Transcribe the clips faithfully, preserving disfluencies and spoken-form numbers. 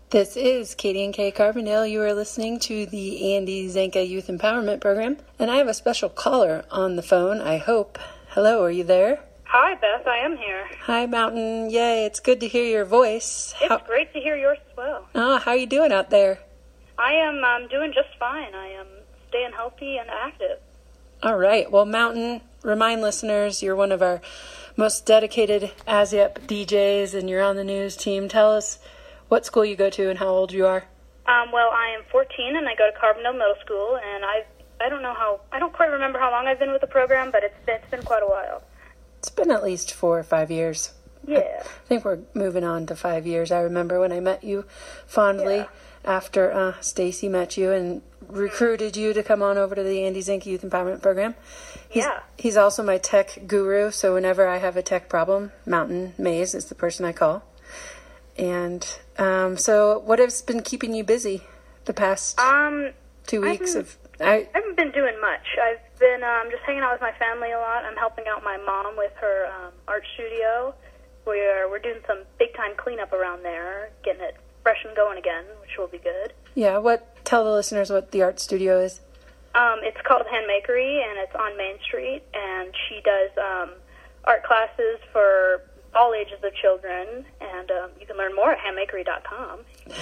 This is Katie and Kay Carbondale. You are listening to the Andy Zanka Youth Empowerment Program, and I have a special caller on the phone, I hope. Hello, are you there? Hi, Beth. I am here. Hi, Mountain. Yay, it's good to hear your voice. It's how- great to hear yours as well. Oh, how are you doing out there? I am um, doing just fine. I am staying healthy and active. All right. Well, Mountain, remind listeners you're one of our most dedicated A S Y E P D Js, and you're on the news team. Tell us what school you go to and how old you are. Um, well, I am fourteen, and I go to Carbondale Middle School, and I I don't know how, I don't quite remember how long I've been with the program, but it's, it's been quite a while. It's been at least four or five years. Yeah. I think we're moving on to five years. I remember when I met you fondly Yeah. after uh, Stacy met you and recruited you to come on over to the Andy Zanka Youth Empowerment Program. He's, Yeah. He's also my tech guru, so whenever I have a tech problem, Mountain Mays is the person I call. And um, so what has been keeping you busy the past Um, two I weeks haven't- of... I, I haven't been doing much. I've been um, just hanging out with my family a lot. I'm helping out my mom with her um, art studio. We're, we're doing some big-time cleanup around there, getting it fresh and going again, which will be good. yeah, what? Tell the listeners what the art studio is. Um, it's called Handmakery, and it's on Main Street, and she does um, art classes for all ages of children, and um, you can learn more at handmakery dot com.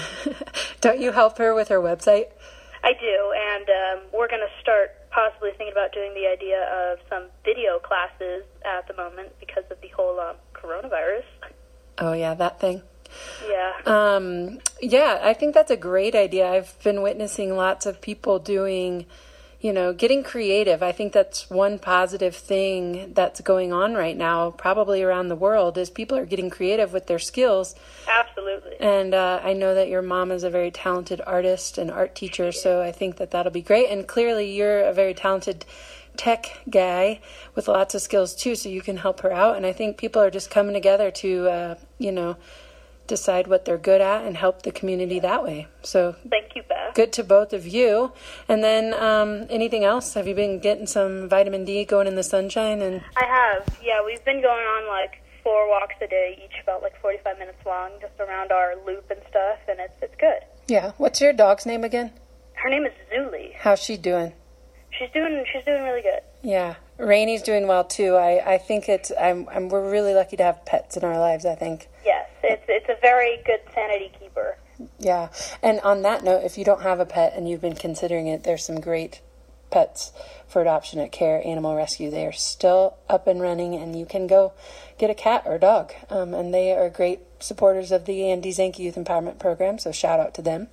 Don't you help her with her website? I do, and um, we're going to start possibly thinking about doing the idea of some video classes at the moment because of the whole um, coronavirus. Oh, yeah, that thing. Yeah. Um, yeah, I think that's a great idea. I've been witnessing lots of people doing, you know, getting creative. I think that's one positive thing that's going on right now, probably around the world, is people are getting creative with their skills. Absolutely. And uh, I know that your mom is a very talented artist and art teacher, so I think that that'll be great. And clearly you're a very talented tech guy with lots of skills too, so you can help her out. And I think people are just coming together to, uh, you know, decide what they're good at and help the community that way. So Thank you, Beth. good to both of you. And then um, anything else? Have you been getting some vitamin D, going in the sunshine? And I have. Yeah, we've been going on like four walks a day, each about like forty-five minutes long, just around our loop and stuff, and it's it's good. yeah, what's your dog's name again? Her name is Zuli. How's she doing? She's doing she's doing really good. Yeah, Rainy's doing well too. I, I think it's I'm, I'm we're really lucky to have pets in our lives, I think. Yes, it's it's a very good sanity keeper. Yeah, and on that note, if you don't have a pet and you've been considering it, there's some great pets for adoption at Care Animal Rescue. They are still up and running, and you can go get a cat or a dog. Um, and they are great supporters of the Andy Zanka Youth Empowerment Program, so shout out to them.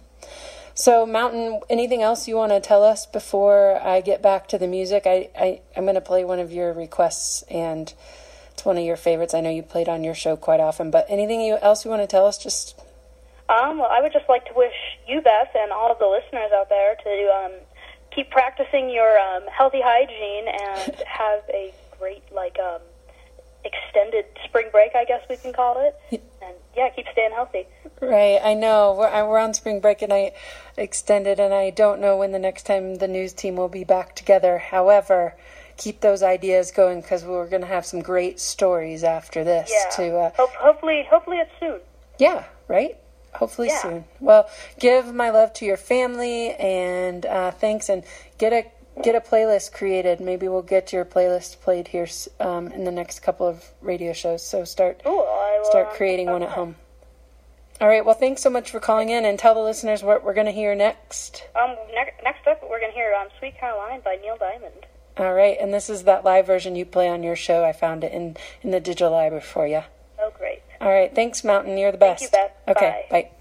So, Mountain, anything else you want to tell us before I get back to the music? I, I, I'm going to play one of your requests, and it's one of your favorites. I know you played on your show quite often, but anything you, else you want to tell us? Just Um, well, I would just like to wish you, Beth, and all of the listeners out there to um, keep practicing your um, healthy hygiene and have a great, like, um, extended spring break, I guess we can call it. And, yeah, keep staying healthy. Right, I know. We're, I- we're on spring break, and I extended, and I don't know when the next time the news team will be back together. However, keep those ideas going, because we're going to have some great stories after this. Yeah. To uh, Hope, hopefully, hopefully it's soon. yeah, right? Hopefully Yeah. soon. Well, give my love to your family, and uh, thanks, and get a get a playlist created. Maybe we'll get your playlist played here um, in the next couple of radio shows. So start Ooh, I will, start um, creating one at okay. home. All right. Well, thanks so much for calling in, and tell the listeners what we're going to hear next. Um, ne- next up, we're going to hear um, Sweet Caroline by Neil Diamond. All right. And this is that live version you play on your show. I found it in, in the digital library for you. Oh, great. All right. Thanks, Mountain. You're the Thank best. you, Beth. Okay. Bye. Bye.